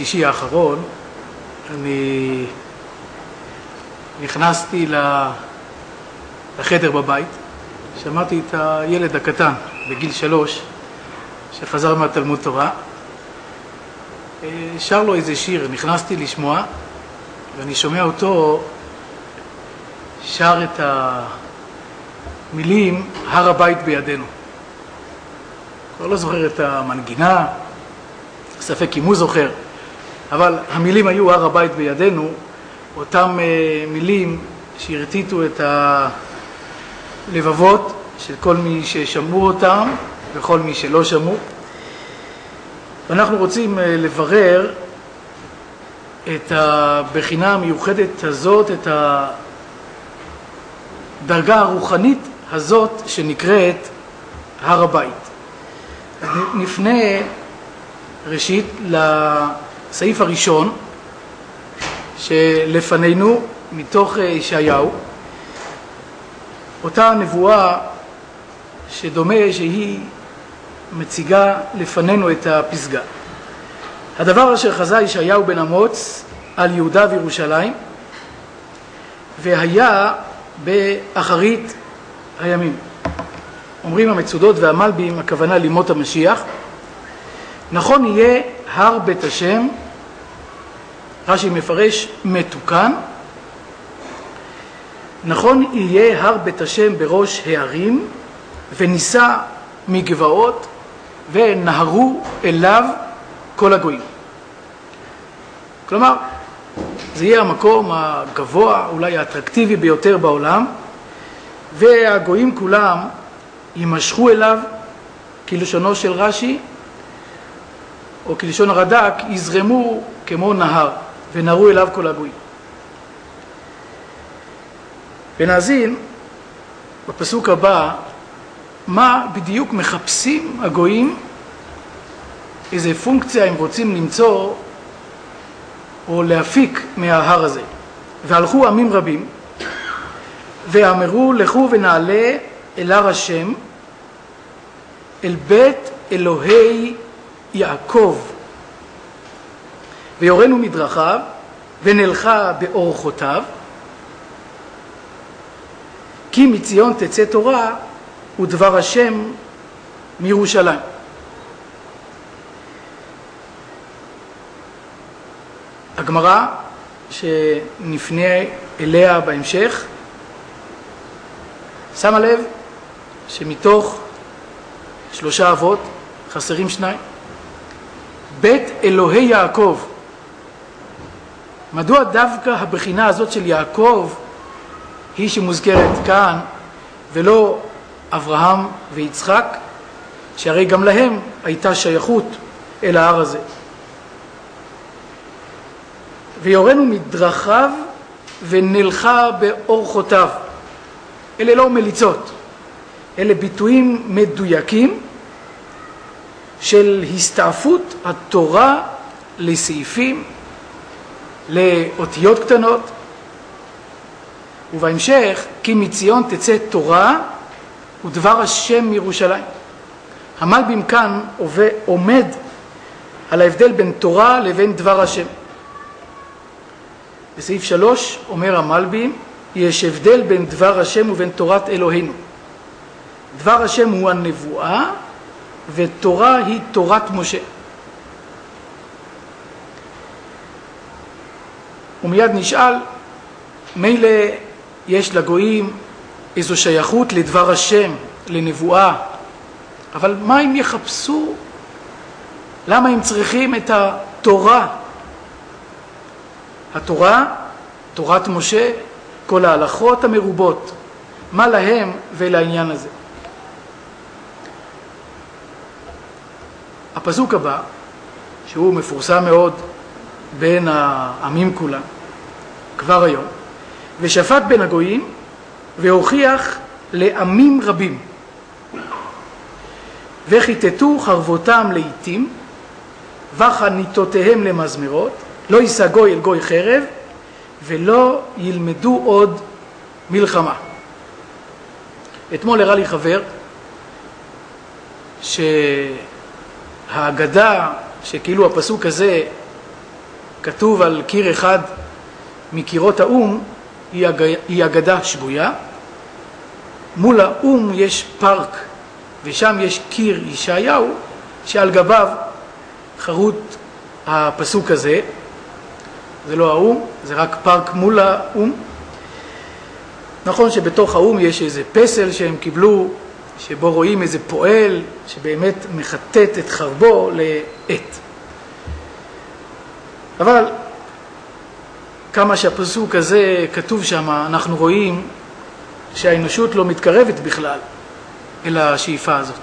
שישי האחרון אני נכנסתי לחדר בבית, שמעתי את הילד הקטן בגיל 3 שחזר מהתלמוד תורה, שר לו איזה שיר, נכנסתי לשמוע ואני שומע אותו שר את המילים הר הבית בידינו. כבר לא זוכר את המנגינה, ספק אם הוא זוכר, אבל המילים היו הר הבית בידינו, אותם מילים שהרטיטו את הלבבות של כל מי ששמעו אותם וכל מי שלא שמעו. ואנחנו רוצים לברר את הבחינה המיוחדת הזאת, את הדרגה הרוחנית הזאת שנקראת הר הבית. נפנה ראשית לסעיף הראשון שלפנינו מתוך ישעיהו, אותה נבואה שדומה שהיא מציגה לפנינו את הפסגה. הדבר אשר חזה ישעיהו בן אמוץ על יהודה וירושלים והיה באחרית הימים. אומרים המצודות והמלבים, הכוונה לימות המשיח, נכון יהיה הר בית השם, רש"י מפרש מתוקן, נכון יהיה הר בית השם בראש הערים ונישא מגבעות ונהרו אליו כל הגויים. כלומר, זה יהיה המקום הגבוה, אולי האטרקטיבי ביותר בעולם, והגויים כולם יימשכו אליו, כלשונו של רש"י, או כלשון הרד"ק, יזרמו כמו נהר, ונהרו אליו כל הגויים. ונאזין בפסוק הבא, מה בדיוק מחפשים הגויים, איזה פונקציה הם רוצים למצוא או להפיק מההר הזה. והלכו עמים רבים ואמרו, לכו ונעלה אל הר השם, אל בית אלוהי יעקב, ויורנו מדרכיו ונלכה באורחותיו, כי מציון תצא תורה ודבר השם מירושלים. הגמרא שנפנה אליה בהמשך שמה לב שמתוך 3 אבות חסרים 2. בית אלוהי יעקב. מדוע דווקא הבחינה הזאת של יעקב היא שמוזכרת כאן ולא אברהם ויצחק, שהרי גם להם הייתה שייכות אל ההר הזה? ויורנו מדרכיו ונלכה באורחותיו. אלה לא מליצות, אלה ביטויים מדויקים של הסתעפות התורה לסעיפים, לאותיות קטנות. ובהמשך, כי מציון תצא תורה ודבר השם מירושלים. המלבים כאן עומד על ההבדל בין תורה לבין דבר השם. בסעיף 3 אומר המלבים, יש הבדל בין דבר השם ובין תורת אלוהינו. דבר השם הוא הנבואה ותורה היא תורת משה. ומיד נשאל, מילא יש לגויים איזו שייכות לדבר השם, לנבואה, אבל מה הם יחפשו? למה הם צריכים את התורה? התורה, תורת משה, כל ההלכות המרובות, מה להם ולעניין הזה? הפסוק הבא, שהוא מפורסם מאוד בין העמים כולם, כבר היום, ושפט בין הגויים והוכיח לעמים רבים, וחיטטו חרבותם לעיתים וחניתותיהם למזמרות, לא יישא גוי אל גוי חרב ולא ילמדו עוד מלחמה. אתמול הראה לי חבר שהאגדה שכאילו הפסוק הזה כתוב על קיר אחד מקירות האום היא אגדה שגויה. מול האום יש פארק, ושם יש קיר ישעיהו, שעל גביו חרוט הפסוק הזה. זה לא האום, זה רק פארק מול האום. נכון שבתוך האום יש איזה פסל שהם קיבלו, שבו רואים איזה פועל שבאמת מחטט את חרבו לעת. אבל כמה שהפסוק הזה כתוב שם, אנחנו רואים שהאנושות לא מתקרבת בכלל אל השאיפה הזאת.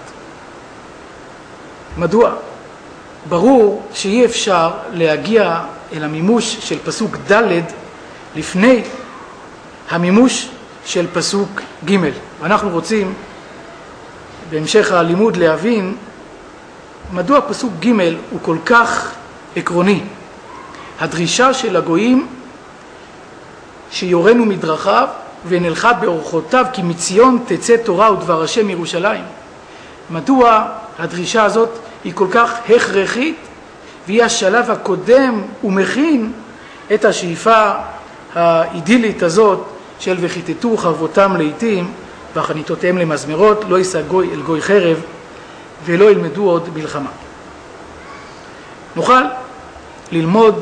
מדוע? ברור שאי אפשר להגיע אל המימוש של פסוק ד' לפני המימוש של פסוק ג'. ואנחנו רוצים בהמשך הלימוד להבין מדוע פסוק ג' הוא כל כך עקרוני. הדרישה של הגויים שיורנו מדרכיו ונלכה באורחותיו, כי מציון תצא תורה ודבר השם ירושלים. מדוע הדרישה הזאת היא כל כך הכרחית, והיא השלב הקודם ומכין את השאיפה האידילית הזאת של וכיתתו חרבותם לעתים וחניתותיהם למזמרות, לא יישא גוי אל גוי חרב ולא ילמדו עוד מלחמה. נוכל ללמוד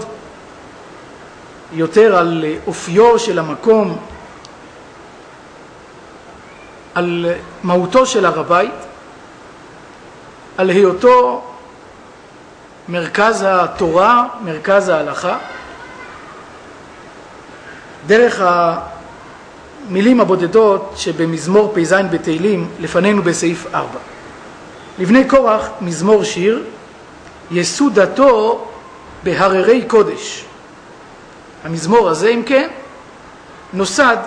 יותר על אופיו של המקום, על מהותו של הר הבית, על היותו מרכז התורה, מרכז ההלכה, דרך המילים הבודדות שבמזמור פ"ז בתהילים לפנינו בסעיף 4. לבני קורח מזמור שיר, יסודתו בהררי קודש. המזמור הזה, אם כן, נוסד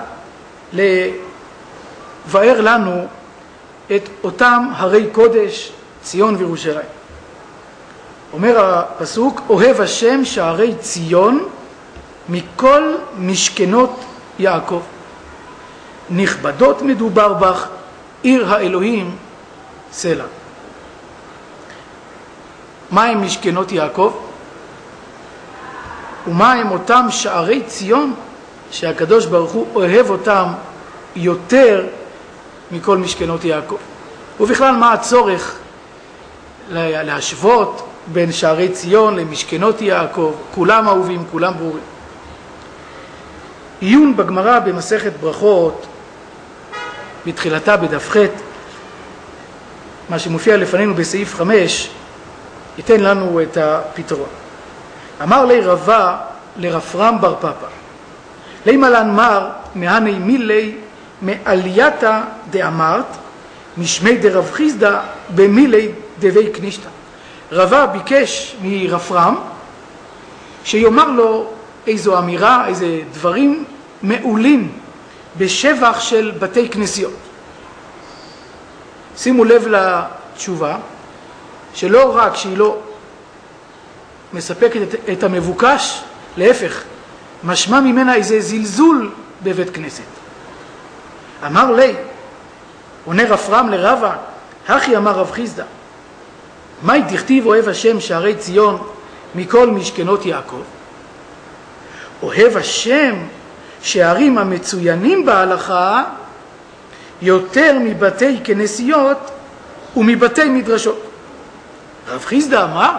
לבאר לנו את אותם הרי קודש, ציון וירושלים. אומר הפסוק, אוהב השם שערי ציון מכל משכנות יעקב. נכבדות מדובר בך, עיר האלוהים סלע. מה הם משכנות יעקב? ומה הם אותם שערי ציון שהקדוש ברוך הוא אוהב אותם יותר מכל משכנות יעקב? ובכלל מה הצורך להשוות בין שערי ציון למשכנות יעקב? כולם אהובים, כולם ברורים. עיון בגמרא במסכת ברכות בתחילתה בדף ח', מה שמופיע לפנינו בסעיף 5, ייתן לנו את הפתרון. אמר לי רבה לרפרם בר פפא, לימלן מר מהני מילי מעלייתא דאמרת משמי דרב חיסדא במילי דבי קנישתא. רבה ביקש מרפרם שיאמר לו איזו אמירה, איזה דברים מעולים בשבח של בתי כנסיות. שימו לב לתשובה, שלא רק שהיא לא מספקת את המבוקש, להפך, משמע ממנה איזה זלזול בבית כנסת. אמר לי, עונה רפרם לרבה, הכי אמר רב חיסדא, מהי דכתיב אוהב השם שערי ציון מכל משכנות יעקב? אוהב השם שערים המצוינים בהלכה יותר מבתי כנסיות ומבתי מדרשות. רב חיסדא אמר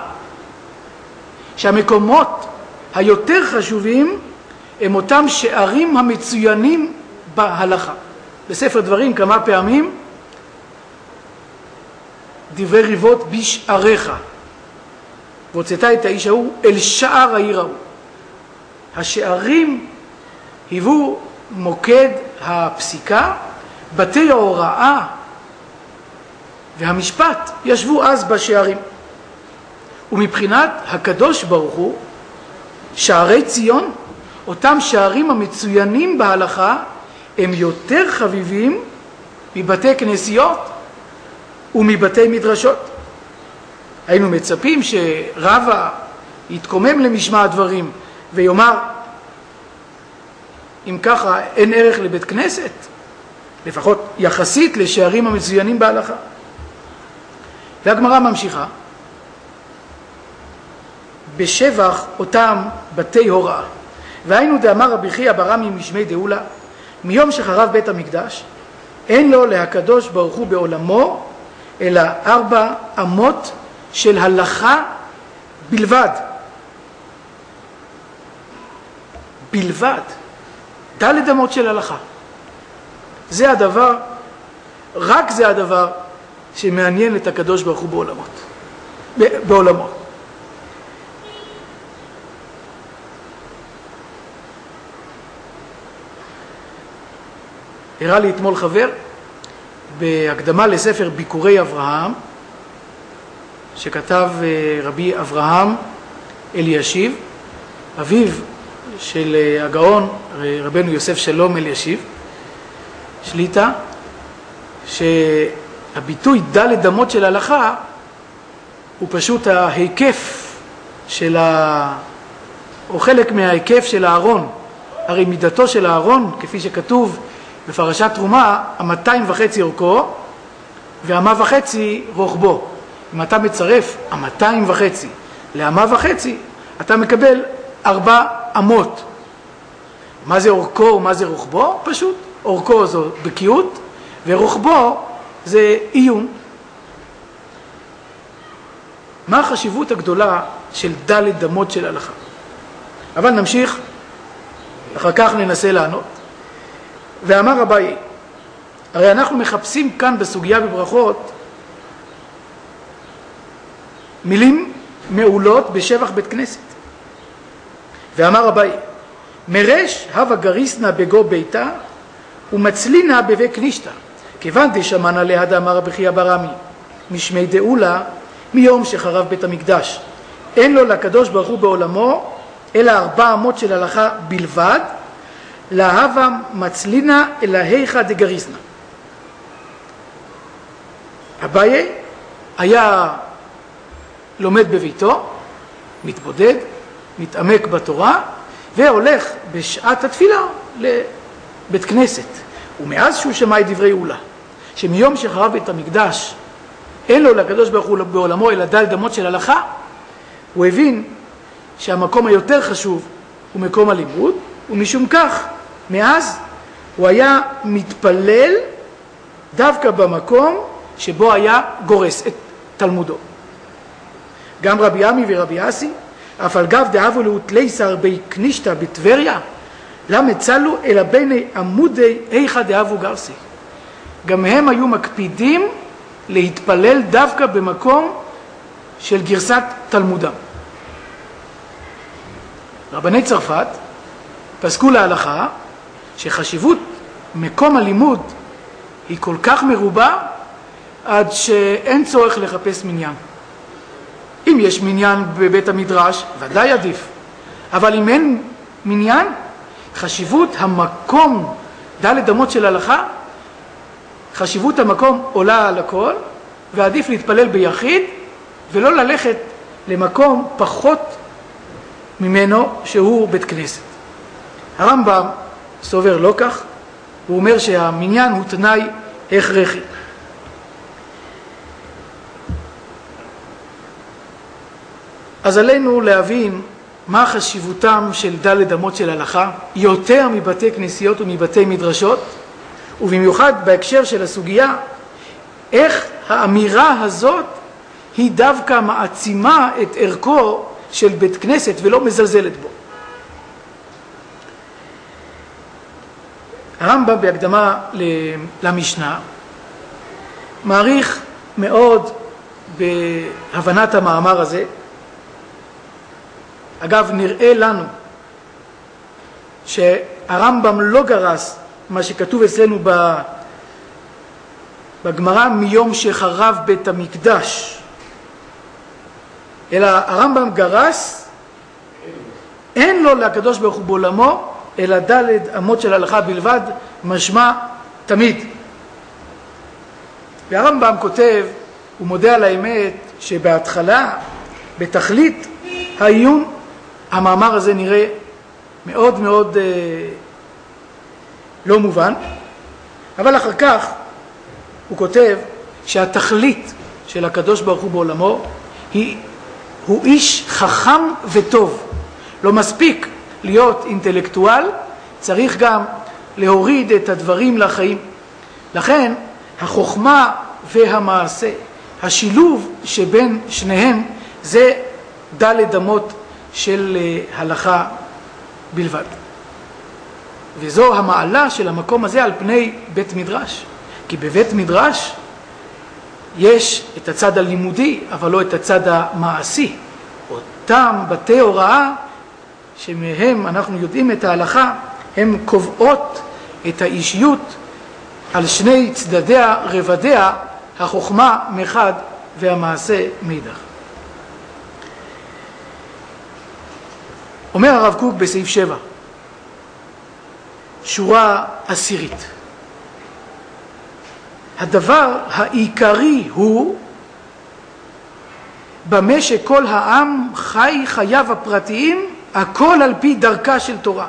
שהמקומות היותר חשובים הם אותם שערים המצוינים בהלכה. בספר דברים כמה פעמים דברי ריבות בשעריך, והוצאת את האיש ההוא אל שער העיר ההוא. השערים היוו מוקד הפסיקה, בתי ההוראה והמשפט ישבו אז בשערים. ומבחינת הקדוש ברוך הוא, שערי ציון, אותם שערים המצוינים בהלכה, הם יותר חביבים מבתי כנסיות ומבתי מדרשות. היינו מצפים שרבה יתקומם למשמע הדברים ויאמר, אם ככה אין ערך לבית כנסת, לפחות יחסית לשערים המצוינים בהלכה. והגמרא ממשיכה, בשבח אותם בתי הוראה. והיינו דאמר רבי חייא בר עמי משמי דאולה, מיום שחרב בית המקדש, אין לו להקדוש ברוך הוא בעולמו, אלא 4 אמות של הלכה בלבד. בלבד. ד' אמות של הלכה. זה הדבר, רק זה הדבר שמעניין את הקדוש ברוך הוא בעולמו. הראה לי אתמול חבר בהקדמה לספר ביקורי אברהם שכתב רבי אברהם אלישיב, אביו של הגאון רבנו יוסף שלום אלישיב שליטה, שהביטוי ד' אמות של הלכה הוא פשוט ההיקף של או חלק מההיקף של הארון. הרי מידתו של הארון, כפי שכתוב בפרשת תרומה, 2.5 אורכו ו1.5 רוחבו. אם אתה מצרף 2.5 ל1.5, אתה מקבל 4 אמות. מה זה אורכו ומה זה רוחבו? פשוט. אורכו זו בקיאות, ורוחבו זה עיון. מה החשיבות הגדולה של ד' אמות של הלכה? אבל נמשיך, אחר כך ננסה לענות. ואמר אביי, הרי אנחנו מחפשים כאן בסוגיה בברכות מילים מעולות בשבח בית כנסת. ואמר אביי, מרש הווה גריסנה בגו ביתה ומצלינה בבית כנישתא, כיוון דשמען עליה דאמר רבי חייא בר עמי משמי דאולה, מיום שחרב בית המקדש, אין לו לקדוש ברוך הוא בעולמו אלא 4 אמות של הלכה בלבד, להווה מצלינה אלא היכא דגריסנה. אביי היה לומד בביתו, מתבודד, מתעמק בתורה, והולך בשעת התפילה לבית כנסת. ומאז שהוא שמע את דברי אולה, שמיום שחרב בית המקדש אין לו לקדוש ברוך הוא בעולמו אלא ד' אמות של הלכה, הוא הבין שהמקום היותר חשוב הוא מקום הלימוד, ומשום כך מאז הוא היה מתפלל דווקא במקום שבו היה גורס את תלמודו. גם רבי עמי ורבי אסי, אף על גב דאבו לאותליסר בי כנישתא בטבריה, למה צלו אלא ביני עמודי היכא דאבו גרסי. גם הם היו מקפידים להתפלל דווקא במקום של גרסת תלמודם. רבני צרפת פסקו להלכה שחשיבות מקום הלימוד היא כל כך מרובה עד שאין צורך לחפש מניין. אם יש מניין בבית המדרש, ודאי עדיף. אבל אם אין מניין, חשיבות המקום, ד' אמות של הלכה, חשיבות המקום עולה על הכל, ועדיף להתפלל ביחיד, ולא ללכת למקום פחות ממנו שהוא בית כנסת. הרמב"ם סובר לא כך, הוא אומר שהמניין הוא תנאי הכרחי. אז עלינו להבין מה חשיבותם של ד' אמות של הלכה, יותר מבתי כנסיות ומבתי מדרשות, ובמיוחד בהקשר של הסוגיה, איך האמירה הזאת היא דווקא מעצימה את ערכו של בית כנסת ולא מזלזלת בו. הרמב"ם בהקדמה למשנה מעריך מאוד בהבנת המאמר הזה. אגב, נראה לנו שהרמב"ם לא גרס מה שכתוב אצלנו בגמרא מיום שחרב בית המקדש, אלא הרמב"ם גרס אין לו לקדוש ברוך הוא בעולמו אלא ד' אמות של הלכה בלבד, משמע תמיד. והרמב"ם כותב, הוא מודה על האמת, שבהתחלה, בתכלית העיון, המאמר הזה נראה מאוד מאוד לא מובן, אבל אחר כך הוא כותב שהתכלית של הקדוש ברוך הוא בעולמו היא הוא איש חכם וטוב. לא מספיק להיות אינטלקטואל, צריך גם להוריד את הדברים לחיים. לכן החוכמה והמעשה, השילוב שבין שניהם, זה ד' אמות של הלכה בלבד. וזו המעלה של המקום הזה על פני בית מדרש. כי בבית מדרש יש את הצד הלימודי, אבל לא את הצד המעשי. אותם בתי הוראה שמהם אנחנו יודעים את ההלכה, הם קובעות את האישיות על שני צדדיה רבדיה, החוכמה מחד והמעשה מאידך. אומר הרב קוק בסעיף 7, שורה 10. הדבר העיקרי הוא במה שכל העם חי חייו הפרטיים, הכל על פי דרכה של תורה.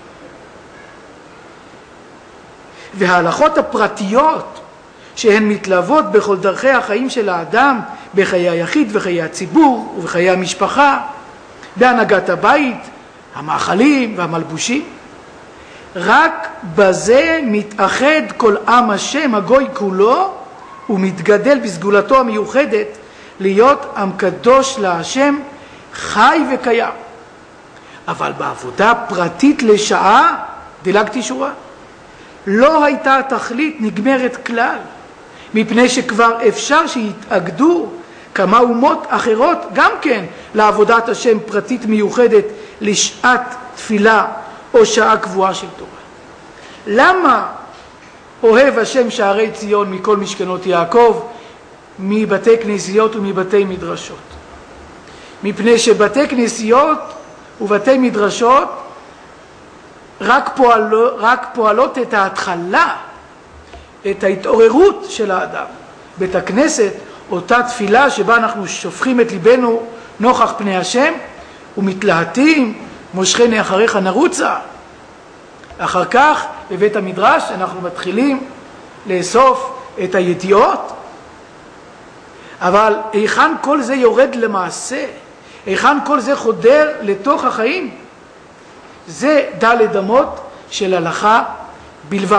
וההלכות הפרטיות שהן מתלוות בכל דרכי החיים של האדם, בחיי היחיד וחיי הציבור ובחיי המשפחה, בהנהגת הבית, המאכלים והמלבושים, רק בזה מתאחד כל עם השם הגוי כולו ומתגדל בסגולתו המיוחדת להיות עם קדוש להשם חי וקיים. אבל בעבודה פרטית לשעה, דילגתי שורה, לא הייתה התכלית נגמרת כלל, מפני שכבר אפשר שיתאגדו כמה אומות אחרות גם כן לעבודת השם פרטית מיוחדת לשעת תפילה או שעה קבועה של תורה. למה אוהב השם שערי ציון מכל משכנות יעקב, מבתי כנסיות ומבתי מדרשות? מפני שבתי כנסיות ובתי מדרשות רק פועלות את ההתחלה, את ההתעוררות של האדם. בית הכנסת, אותה תפילה שבה אנחנו שופכים את ליבנו נוכח פני השם ומתלהטים, מושכני אחריך נרוצה. אחר כך בבית המדרש אנחנו מתחילים לאסוף את הידיעות, אבל היכן כל זה יורד למעשה? היכן כל זה חודר לתוך החיים? זה ד' אמות של הלכה בלבד.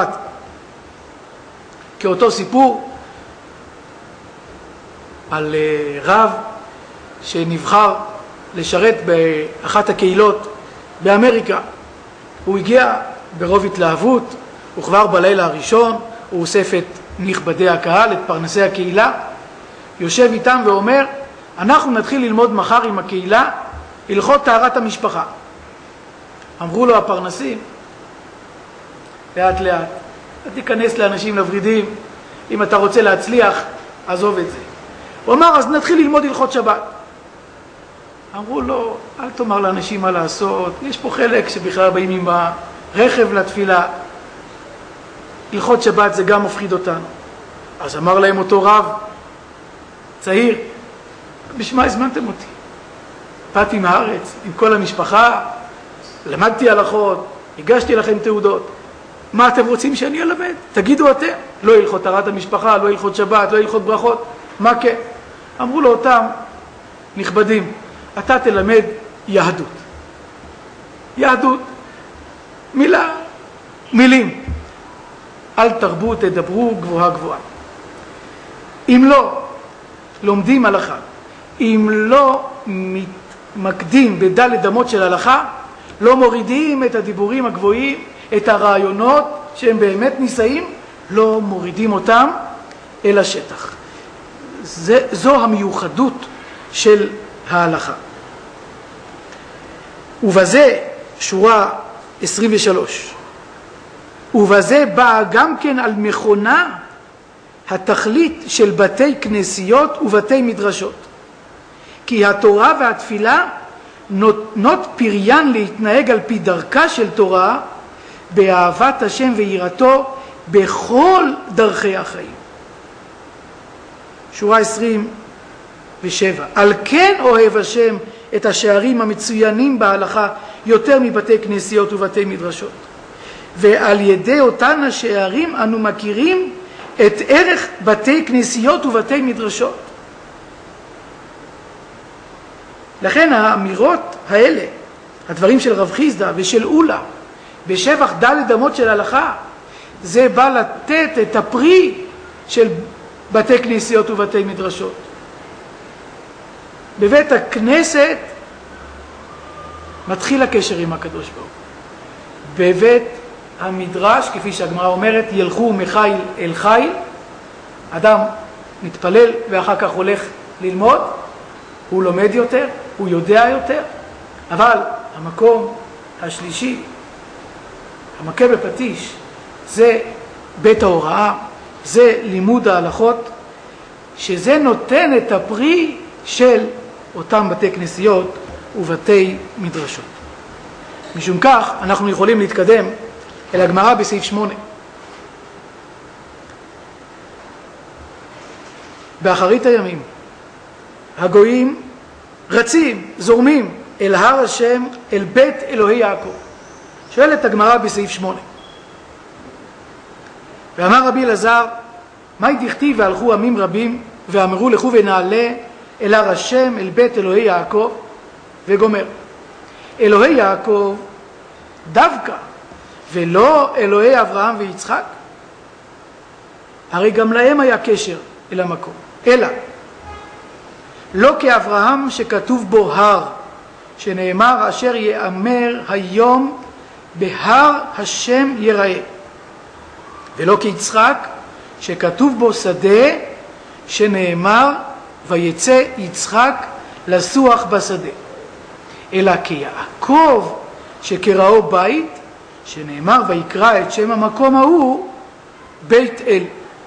כאותו סיפור על רב שנבחר לשרת באחת הקהילות באמריקה. הוא הגיע ברוב התלהבות, וכבר בלילה הראשון הוא אוסף את נכבדי הקהל, את פרנסי הקהילה, יושב איתם ואומר, אנחנו נתחיל ללמוד מחר עם הקהילה הלכות טהרת המשפחה. אמרו לו הפרנסים, לאט לאט, תיכנס לאנשים לברידים, אם אתה רוצה להצליח, עזוב את זה. הוא אמר, אז נתחיל ללמוד הלכות שבת. אמרו לו, אל תאמר לאנשים מה לעשות, יש פה חלק שבכלל באים עם הרכב לתפילה, הלכות שבת זה גם מפחיד אותנו. אז אמר להם אותו רב, צעיר, בשביל מה הזמנתם אותי? באתי מהארץ עם כל המשפחה, למדתי הלכות, הגשתי לכם תעודות. מה אתם רוצים שאני אלמד? תגידו אתם. לא הלכות טהרת המשפחה, לא הלכות שבת, לא הלכות ברכות. מה כן? אמרו לו אותם נכבדים, אתה תלמד יהדות. יהדות, מילים. אל תרבו, תדברו גבוהה גבוהה. אם לא לומדים הלכה, אם לא מתמקדים בד' אמות של הלכה, לא מורידים את הדיבורים הגבוהים, את הרעיונות שהם באמת נישאים, לא מורידים אותם אל השטח. זו המיוחדות של ההלכה. ובזה שורה 23. ובזה באה גם כן על מכונה התכלית של בתי כנסיות ובתי מדרשות. כי התורה והתפילה נותנות פריין להתנהג על פי דרכה של תורה, באהבת השם ויראתו בכל דרכי החיים. שורה 27. על כן אוהב השם את השערים המצוינים בהלכה יותר מבתי כנסיות ובתי מדרשות. ועל ידי אותן השערים אנו מכירים את ערך בתי כנסיות ובתי מדרשות. לכן האמירות האלה, הדברים של רב חיסדא ושל אולה, בשבח ד' אמות של הלכה, זה בא לתת את הפרי של בתי כנסיות ובתי מדרשות. בבית הכנסת מתחיל הקשר עם הקדוש ברוך הוא. בבית המדרש, כפי שהגמרא אומרת, ילכו מחיל אל חיל, אדם מתפלל ואחר כך הולך ללמוד, הוא לומד יותר, הוא יודע יותר, אבל המקום השלישי, המכה בפטיש, זה בית ההוראה, זה לימוד ההלכות, שזה נותן את הפרי של אותם בתי כנסיות ובתי מדרשות. משום כך אנחנו יכולים להתקדם אל הגמרא בסעיף 8. באחרית הימים הגויים רצים, זורמים אל הר השם, אל בית אלוהי יעקב. שואלת הגמרא בסעיף 8. ואמר רבי אלעזר, מהי דכתיב והלכו עמים רבים ואמרו לכו ונעלה אל הר השם, אל בית אלוהי יעקב, וגומר. אלוהי יעקב דווקא, ולא אלוהי אברהם ויצחק? הרי גם להם היה קשר אל המקום. אלא, לא כאברהם שכתוב בו הר, שנאמר אשר יאמר היום בהר השם יראה. ולא כיצחק שכתוב בו שדה, שנאמר ויצא יצחק לסוח בשדה. אלא כיעקב שקראו בית, שנאמר ויקרא את שם המקום ההוא בית אל.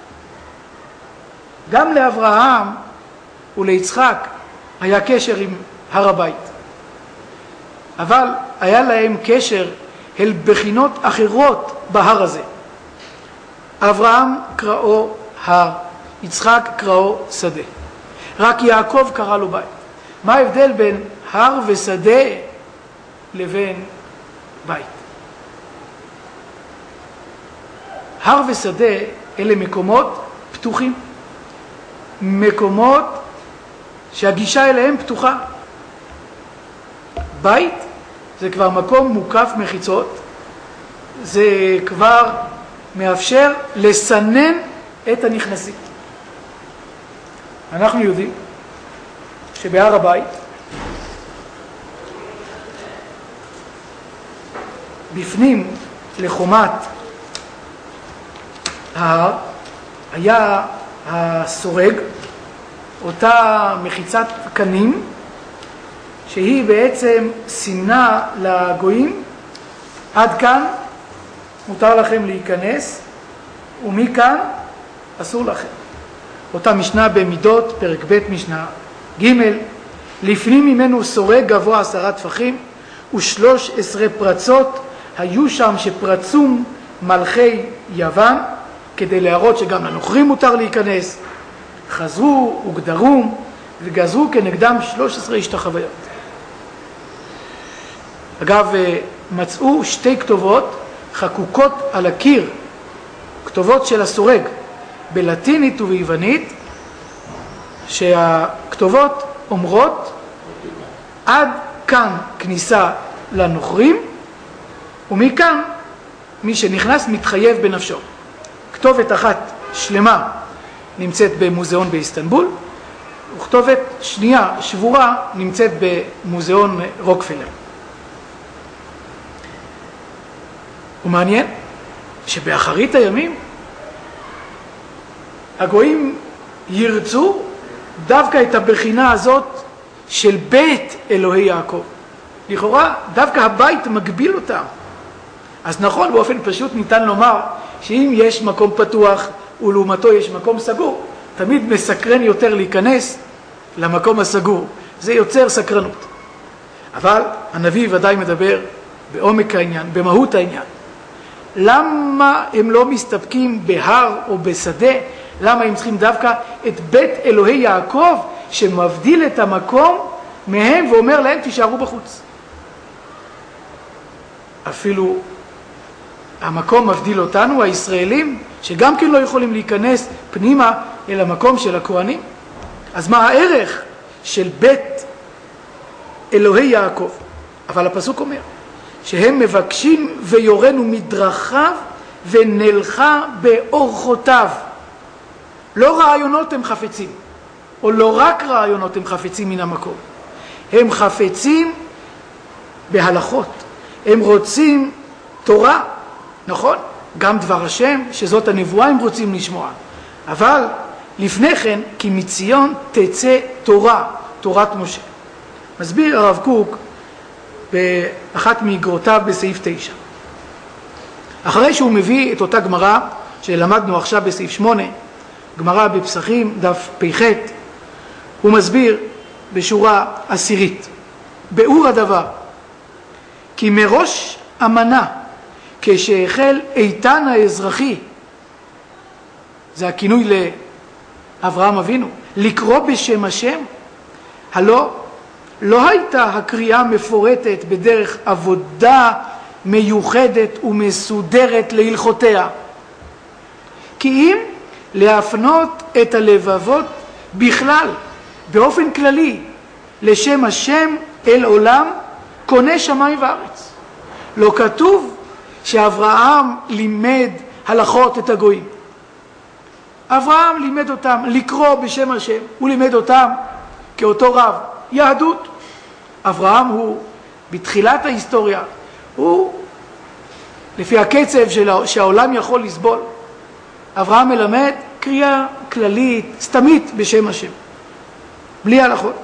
גם לאברהם וליצחק היה קשר עם הר הבית, אבל היה להם קשר אל בחינות אחרות בהר הזה. אברהם קראו הר, יצחק קראו שדה, רק יעקב קרא לו בית. מה ההבדל בין הר ושדה לבין בית? הר ושדה אלה מקומות פתוחים, מקומות שהגישה אליהם פתוחה. בית זה כבר מקום מוקף מחיצות, זה כבר מאפשר לסנן את הנכנסים. אנחנו יודעים שבהר הבית בפנים לחומת ההר היה הסורג, אותה מחיצת קנים שהיא בעצם סימנה לגויים, עד כאן מותר לכם להיכנס ומכאן אסור לכם. אותה משנה במידות, פרק ב' משנה ג', לפנים ממנו סורג גבוה 10 טפחים ו13 פרצות היו שם שפרצו מלכי יוון, כדי להראות שגם לנוכרים מותר להיכנס. חזרו וגדרו וגזרו כנגדם 13 השתחוויות. אגב, מצאו 2 כתובות חקוקות על הקיר, כתובות של הסורג, בלטינית וביוונית, שהכתובות אומרות עד כאן כניסה לנוכרים, ומכאן מי שנכנס מתחייב בנפשו. כתובת אחת שלמה נמצאת במוזיאון באיסטנבול, וכתובת שנייה שבורה נמצאת במוזיאון רוקפלר. ומעניין שבאחרית הימים הגויים ירצו דווקא את הבחינה הזאת של בית אלוהי יעקב. לכאורה דווקא הבית מגביל אותם. אז נכון, באופן פשוט ניתן לומר שאם יש מקום פתוח ולעומתו יש מקום סגור, תמיד מסקרן יותר להיכנס למקום הסגור. זה יוצר סקרנות. אבל הנביא ודאי מדבר בעומק העניין, במהות העניין. למה הם לא מסתפקים בהר או בשדה? למה הם צריכים דווקא את בית אלוהי יעקב שמבדיל את המקום מהם ואומר להם תישארו בחוץ? אפילו המקום מבדיל אותנו, הישראלים, שגם כן לא יכולים להיכנס פנימה אל המקום של הכהנים. אז מה הערך של בית אלוהי יעקב. אבל הפסוק אומר שהם מבקשים ויורנו מדרכיו ונלכה באורחותיו. לא רעיונות הם חפצים, או לא רק רעיונות הם חפצים מן המקום. הם חפצים בהלכות, הם רוצים תורה, נכון? גם דבר השם, שזאת הנבואה הם רוצים לשמוע. אבל לפני כן, כי מציון תצא תורה, תורת משה. מסביר הרב קוק באחת מאגרותיו בסעיף 9. אחרי שהוא מביא את אותה גמרא שלמדנו עכשיו בסעיף 8, גמרא בפסחים, דף פ"ח, הוא מסביר בשורה 10. באור הדבר, כי מראש אמנה, כשהחל איתן האזרחי, זה הכינוי לאברהם אבינו, לקרוא בשם השם, הלא לא הייתה הקריאה מפורטת בדרך עבודה מיוחדת ומסודרת להלכותיה, כי אם להפנות את הלבבות בכלל, באופן כללי, לשם השם אל עולם, קונה שמיים וארץ. לא כתוב שאברהם לימד הלכות את הגויים. אברהם לימד אותם לקרוא בשם השם, הוא לימד אותם כאותו רב, יהדות. אברהם הוא בתחילת ההיסטוריה, הוא לפי הקצב שהעולם יכול לסבול. אברהם מלמד קריאה כללית, סתמית בשם השם, בלי הלכות.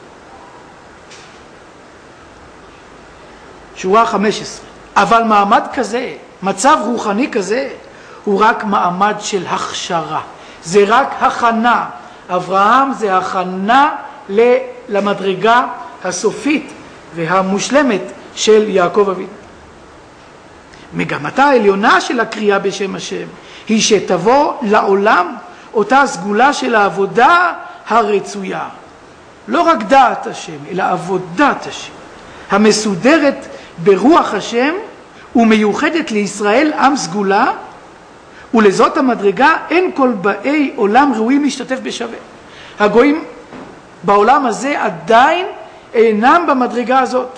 שורה 15. אבל מעמד כזה, מצב רוחני כזה, הוא רק מעמד של הכשרה. זה רק הכנה. אברהם זה הכנה למדרגה הסופית והמושלמת של יעקב אבינו. מגמתה העליונה של הקריאה בשם השם היא שתבוא לעולם אותה סגולה של העבודה הרצויה. לא רק דעת השם, אלא עבודת השם, המסודרת ברוח השם ומיוחדת לישראל עם סגולה, ולזאת המדרגה אין כל באי עולם ראויים להשתתף בשווה. הגויים בעולם הזה עדיין אינם במדרגה הזאת.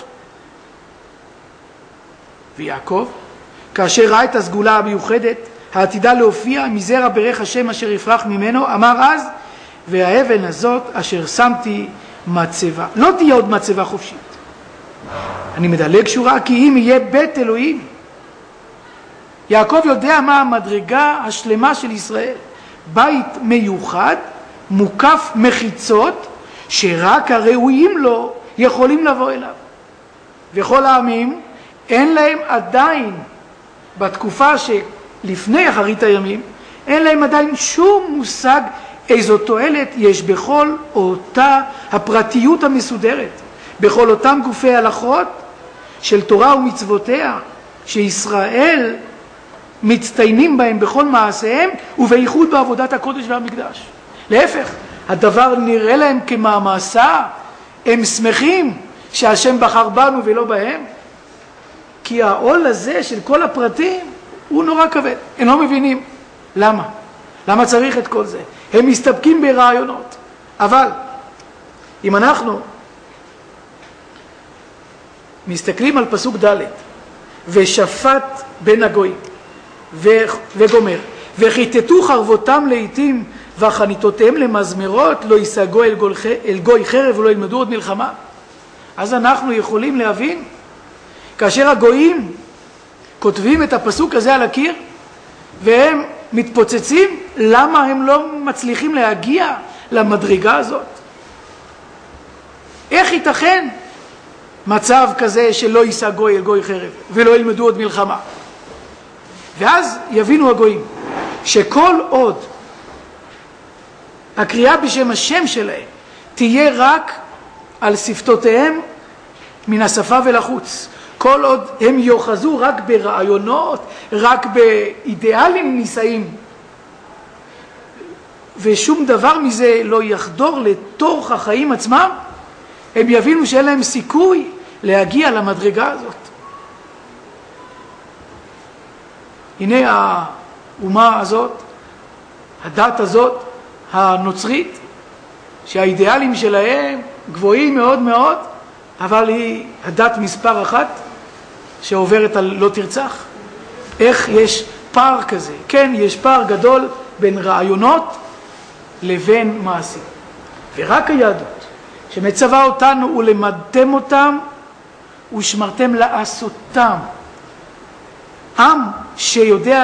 ויעקב, כאשר ראה את הסגולה המיוחדת העתידה להופיע מזרע ברך השם אשר יפרח ממנו, אמר אז, והאבן הזאת אשר שמתי מצבה. לא תהיה עוד מצבה חופשית. אני מדלג שורה, כי אם יהיה בית אלוהים. יעקב יודע מה המדרגה השלמה של ישראל. בית מיוחד, מוקף מחיצות, שרק הראויים לו יכולים לבוא אליו. וכל העמים אין להם עדיין, בתקופה שלפני אחרית הימים, אין להם עדיין שום מושג איזו תועלת יש בכל אותה הפרטיות המסודרת, בכל אותם גופי הלכות של תורה ומצוותיה, שישראל מצטיינים בהם בכל מעשיהם, ובייחוד בעבודת הקודש והמקדש. להפך, הדבר נראה להם כמעמסה, הם שמחים שהשם בחר בנו ולא בהם, כי העול הזה של כל הפרטים הוא נורא כבד. הם לא מבינים למה. למה צריך את כל זה? הם מסתפקים ברעיונות. אבל אם אנחנו מסתכלים על פסוק ד' ושפט בין הגויים וגומר, וחיטטו חרבותם לעתים וחניתותיהם למזמרות, לא יסגו אל גוי חרב ולא ילמדו עוד מלחמה. אז אנחנו יכולים להבין, כאשר הגויים כותבים את הפסוק הזה על הקיר והם מתפוצצים, למה הם לא מצליחים להגיע למדרגה הזאת? איך ייתכן מצב כזה שלא יישא גוי אל גוי חרב ולא ילמדו עוד מלחמה? ואז יבינו הגויים שכל עוד הקריאה בשם השם שלהם תהיה רק על שפתותיהם מן השפה ולחוץ, כל עוד הם יוחזו רק ברעיונות, רק באידיאלים נישאים, ושום דבר מזה לא יחדור לתוך החיים עצמם, הם יבינו שאין להם סיכוי להגיע למדרגה הזאת. הנה האומה הזאת, הדת הזאת, הנוצרית, שהאידיאלים שלהם גבוהים מאוד מאוד, אבל היא הדת מספר אחת שעוברת על לא תרצח. איך יש פער כזה? כן, יש פער גדול בין רעיונות לבין מעשים. ורק היהדות שמצווה אותנו ולמדתם אותם ושמרתם לעשותם. עם שיודע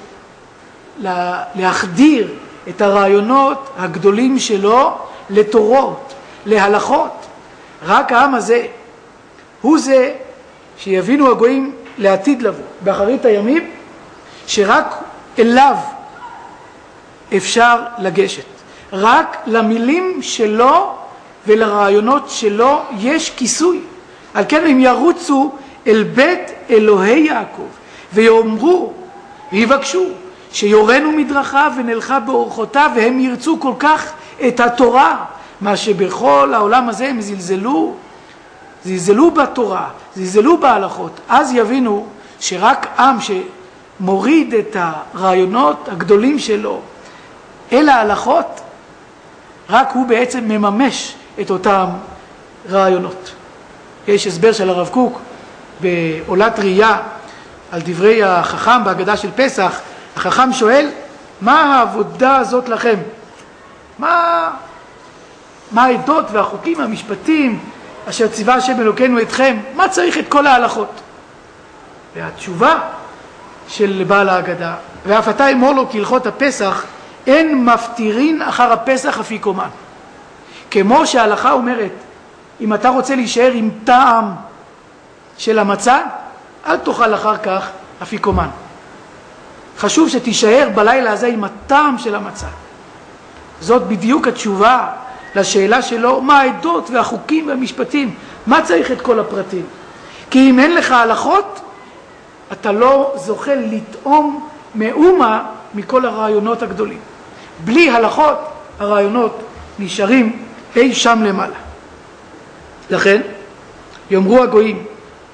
להחדיר את הרעיונות הגדולים שלו לתורות, להלכות. רק העם הזה הוא זה שיבינו הגויים לעתיד לבוא, באחרית הימים, שרק אליו אפשר לגשת. רק למילים שלו ולרעיונות שלו יש כיסוי. על כן הם ירוצו אל בית אלוהי יעקב ויאמרו ויבקשו שיורנו מדרכיו ונלכה באורחותיו, והם ירצו כל כך את התורה, מה שבכל העולם הזה הם זלזלו בתורה, זלזלו בהלכות. אז יבינו שרק עם שמוריד את הרעיונות הגדולים שלו אל ההלכות, רק הוא בעצם מממש את אותם רעיונות. יש הסבר של הרב קוק בעולת ראייה על דברי החכם בהגדה של פסח. החכם שואל, מה העבודה הזאת לכם? מה העדות והחוקים והמשפטים אשר ציווה השם אלוקינו אתכם? מה צריך את כל ההלכות? והתשובה של בעל ההגדה, ואף אתה אמור לו כהלכות הפסח, אין מפטירין אחר הפסח אפיקומן. כמו שההלכה אומרת, אם אתה רוצה להישאר עם טעם של המצה, אל תאכל אחר כך אפיקומן. חשוב שתישאר בלילה הזה עם הטעם של המצה. זאת בדיוק התשובה לשאלה שלו, מה העדות והחוקים והמשפטים? מה צריך את כל הפרטים? כי אם אין לך הלכות, אתה לא זוכה לטעום מאומה מכל הרעיונות הגדולים. בלי הלכות, הרעיונות נשארים אי שם למעלה. לכן, יאמרו הגויים,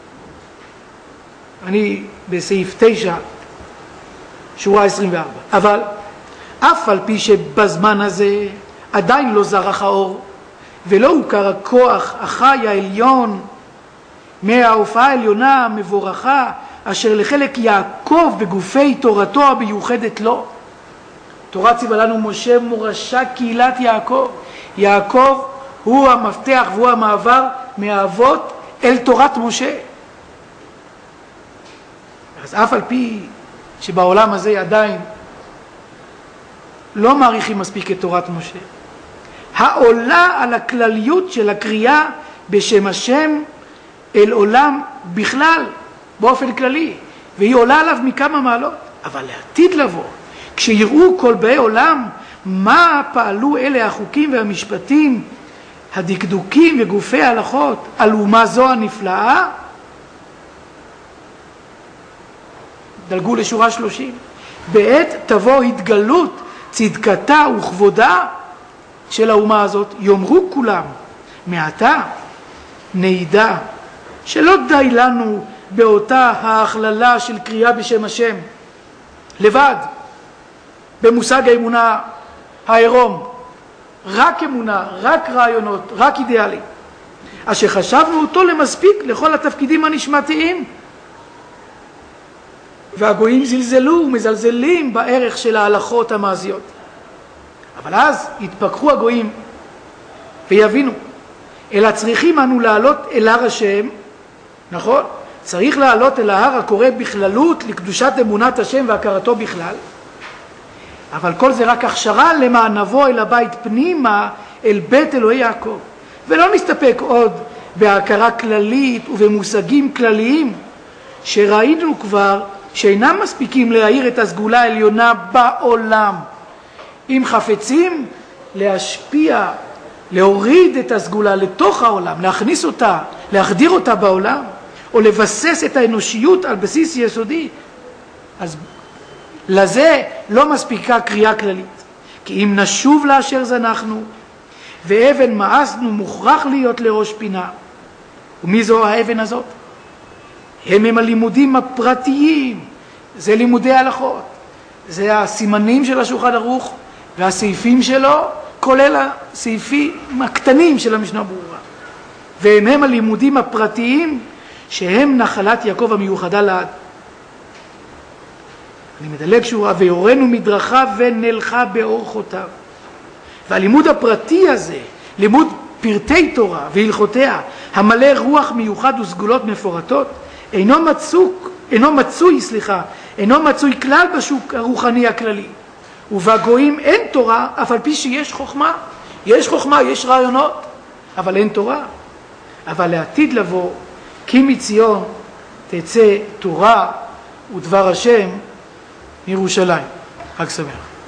אני בסעיף 9, שורה 24, אבל אף על פי שבזמן הזה עדיין לא זרח האור, ולא הוכר הכוח החי העליון מההופעה העליונה המבורכה, אשר לחלק יעקב בגופי תורתו המיוחדת לו. תורה ציווה לנו משה מורשה קהילת יעקב. יעקב הוא המפתח והוא המעבר מהאבות אל תורת משה. אז אף על פי שבעולם הזה עדיין לא מעריכים מספיק את תורת משה, העולה על הכלליות של הקריאה בשם השם אל עולם בכלל, באופן כללי, והיא עולה עליו מכמה מעלות. אבל לעתיד לבוא, כשיראו כל באי עולם מה פעלו אלה החוקים והמשפטים, הדקדוקים וגופי ההלכות על אומה זו הנפלאה, דלגו לשורה 30. בעת תבוא התגלות צדקתה וכבודה של האומה הזאת, יאמרו כולם, מעתה נעידה שלא די לנו באותה ההכללה של קריאה בשם השם לבד, במושג האמונה העירום, רק אמונה, רק רעיונות, רק אידיאלים, אשר חשבנו אותו למספיק לכל התפקידים הנשמתיים. והגויים זלזלו ומזלזלים בערך של ההלכות המעשיות. אבל אז יתפכחו הגויים ויבינו, אלא צריכים אנו לעלות אל הר השם, נכון? צריך לעלות אל ההר הקורא בכללות לקדושת אמונת השם והכרתו בכלל, אבל כל זה רק הכשרה למען נבוא אל הבית פנימה, אל בית אלוהי יעקב, ולא נסתפק עוד בהכרה כללית ובמושגים כלליים שראינו כבר שאינם מספיקים להאיר את הסגולה העליונה בעולם. אם חפצים להשפיע, להוריד את הסגולה לתוך העולם, להכניס אותה, להחדיר אותה בעולם, או לבסס את האנושיות על בסיס יסודי, אז לזה לא מספיקה קריאה כללית. כי אם נשוב לאשר זנחנו, ואבן מאסנו מוכרח להיות לראש פינה. ומי זו האבן הזאת? הם הלימודים הפרטיים, זה לימודי הלכות, זה הסימנים של השולחן ערוך והסעיפים שלו, כולל הסעיפים הקטנים של המשנה ברורה. והם הלימודים הפרטיים שהם נחלת יעקב המיוחדה לעד. אני מדלג שורה, ויורנו מדרכיו ונלכה באורחותיו. והלימוד הפרטי הזה, לימוד פרטי תורה והלכותיה, המלא רוח מיוחד וסגולות מפורטות, אינו מצוי כלל בשוק הרוחני הכללי. ובגויים אין תורה, אף על פי שיש חוכמה. יש חוכמה, יש רעיונות, אבל אין תורה. אבל לעתיד לבוא, כי מציון תצא תורה ודבר השם מירושלים. חג שמח.